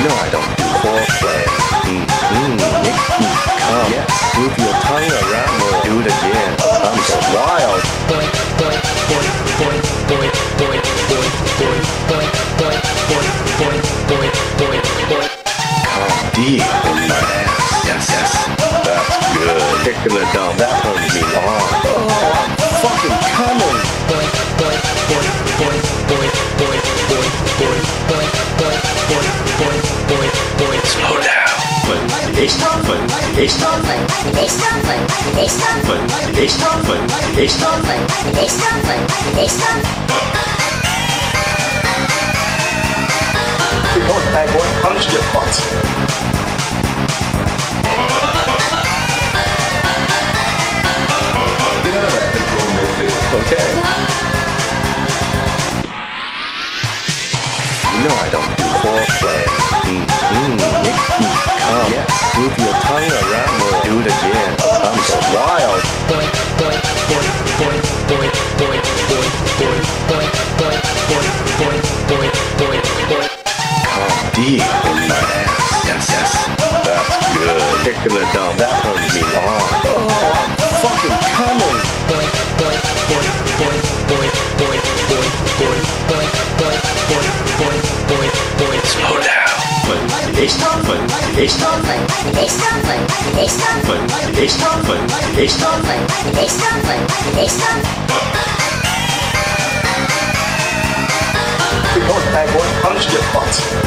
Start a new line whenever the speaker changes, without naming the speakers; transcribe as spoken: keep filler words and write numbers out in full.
know I don't do foreplay. Mm-hmm. Come. Yes. Move your tongue around more. Do it again. I'm so wild. Boy, boy, boy, boy, boy, boy, boy, boy, boy, boy, boy, boy, boy, boy, boy. Come deep in my ass. Yes, yes. That's good. Particular dumb. That turns me on. Oh, I'm fucking coming. Boy, boy, boy, boy, boy, boy, boy, boy, boy, boy, boy, boy, boy, boy. Slow down. Ich tanzen, ich tanzen, ich tanzen, ich tanzen, ich tanzen, ich tanzen, ich tanzen, ich tanzen. Because bad boy punched your butt. Okay. You know I don't do foreplay. Mm-hmm. Come. Yes. Move your tongue around more. Do it again. I'm so wild. Boy, boy, boy, boy, boy, boy, boy, boy, boy, boy, boy, boy, boy, boy, boy. Come deep in my ass. Yes, yes. That's good. Particular dumb. That turns me on. Oh, I'm fucking coming. Boy, boy, boy, boy, boy, boy, boy, boy, boy, boy, boy, boy, boy, boy. Slow down. Ich tanzen, ich tanzen, ich tanzen, ich tanzen, ich tanzen, ich tanzen, ich tanzen, ich tanzen. Because bad boy punched your butt.